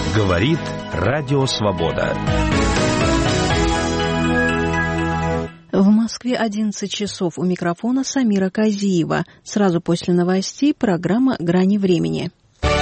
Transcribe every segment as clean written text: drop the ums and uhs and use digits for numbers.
Говорит Радио Свобода. В Москве 11 часов. У микрофона Самира Казиева. Сразу после новостей программа «Грани времени».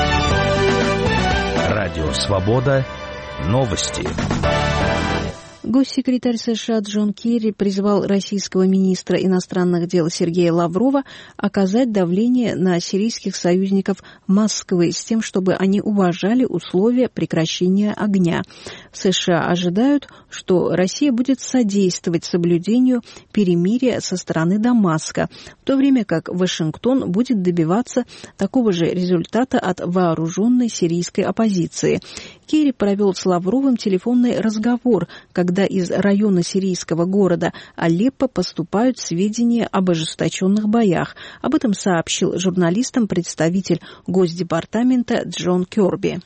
Радио Свобода. Новости. Госсекретарь США Джон Керри призвал российского министра иностранных дел Сергея Лаврова оказать давление на сирийских союзников Москвы с тем, чтобы они уважали условия прекращения огня. США ожидают, что Россия будет содействовать соблюдению перемирия со стороны Дамаска, в то время как Вашингтон будет добиваться такого же результата от вооруженной сирийской оппозиции. Керри провел с Лавровым телефонный разговор, когда из района сирийского города Алеппо поступают сведения об ожесточенных боях. Об этом сообщил журналистам представитель Госдепартамента Джон Кирби.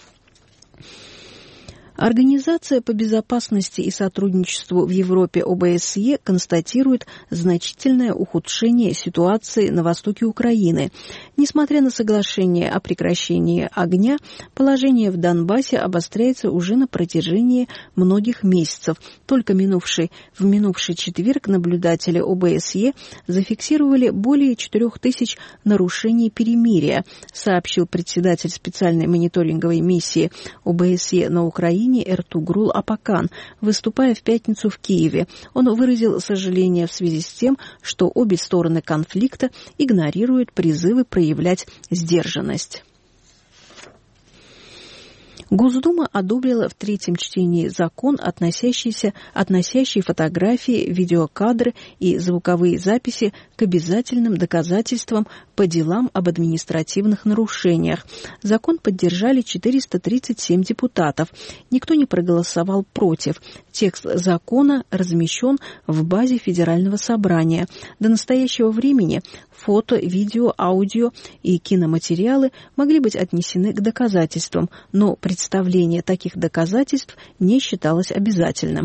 Организация по безопасности и сотрудничеству в Европе ОБСЕ констатирует значительное ухудшение ситуации на востоке Украины. Несмотря на соглашение о прекращении огня, положение в Донбассе обостряется уже на протяжении многих месяцев. Только в минувший четверг наблюдатели ОБСЕ зафиксировали более 4000 нарушений перемирия, сообщил председатель специальной мониторинговой миссии ОБСЕ на Украине Эртугрул Апакан, выступая в пятницу в Киеве. Он выразил сожаление в связи с тем, что обе стороны конфликта игнорируют призывы проявлять сдержанность. Госдума одобрила в третьем чтении закон, относящий фотографии, видеокадры и звуковые записи к обязательным доказательствам по делам об административных нарушениях. Закон поддержали 437 депутатов. Никто не проголосовал против. Текст закона размещен в базе Федерального собрания. До настоящего времени фото, видео, аудио и киноматериалы могли быть отнесены к доказательствам, но представление таких доказательств не считалось обязательным.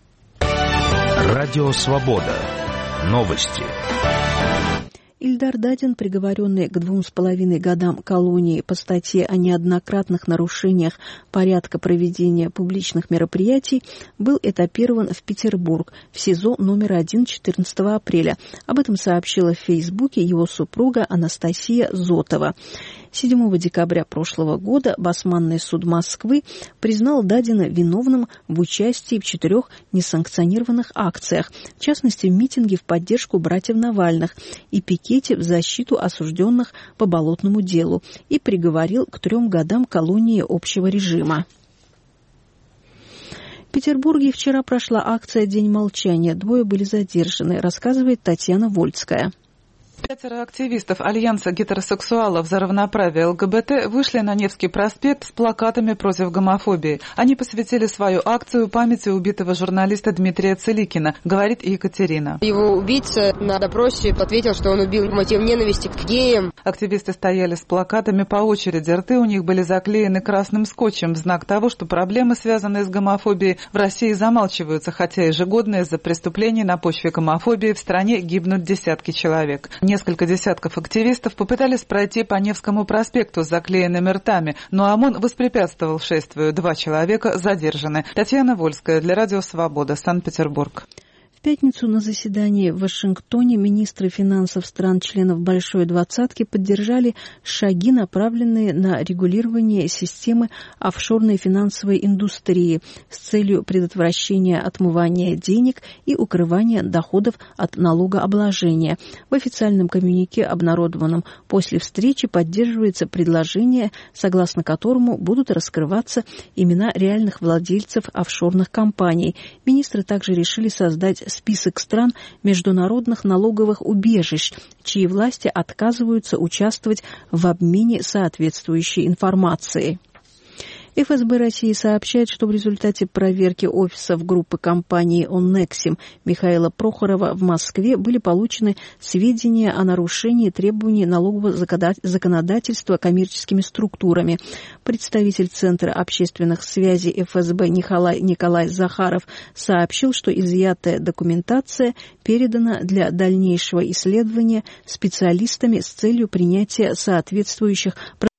Радио Свобода. Новости. Ильдар Дадин, приговоренный к 2,5 годам колонии по статье о неоднократных нарушениях порядка проведения публичных мероприятий, был этапирован в Петербург, в СИЗО номер 1 14 апреля. Об этом сообщила в Фейсбуке его супруга Анастасия Зотова. 7 декабря прошлого года Басманный суд Москвы признал Дадина виновным в участии в 4 несанкционированных акциях, в частности, в митинге в поддержку братьев Навальных и пикете в защиту осужденных по болотному делу, и приговорил к 3 годам колонии общего режима. В Петербурге вчера прошла акция «День молчания». 2 были задержаны, рассказывает Татьяна Вольская. 5 активистов Альянса гетеросексуалов за равноправие ЛГБТ вышли на Невский проспект с плакатами против гомофобии. Они посвятили свою акцию памяти убитого журналиста Дмитрия Целикина, говорит Екатерина. Его убийца на допросе ответил, что он убил мотив ненависти к геям. Активисты стояли с плакатами по очереди. Рты у них были заклеены красным скотчем в знак того, что проблемы, связанные с гомофобией, в России замалчиваются, хотя ежегодно из-за преступлений на почве гомофобии в стране гибнут десятки человек. Несколько десятков активистов попытались пройти по Невскому проспекту с заклеенными ртами, но ОМОН воспрепятствовал шествию. 2 человека задержаны. Татьяна Вольская для Радио Свобода, Санкт-Петербург. В пятницу на заседании в Вашингтоне министры финансов стран-членов Большой двадцатки поддержали шаги, направленные на регулирование системы офшорной финансовой индустрии с целью предотвращения отмывания денег и укрывания доходов от налогообложения. В официальном коммюнике, обнародованном после встречи, поддерживается предложение, согласно которому будут раскрываться имена реальных владельцев офшорных компаний. Министры также решили создать список стран международных налоговых убежищ, чьи власти отказываются участвовать в обмене соответствующей информацией. ФСБ России сообщает, что в результате проверки офисов группы компании «Оннексим» Михаила Прохорова в Москве были получены сведения о нарушении требований налогового законодательства коммерческими структурами. Представитель Центра общественных связей ФСБ Николай Захаров сообщил, что изъятая документация передана для дальнейшего исследования специалистами с целью принятия соответствующих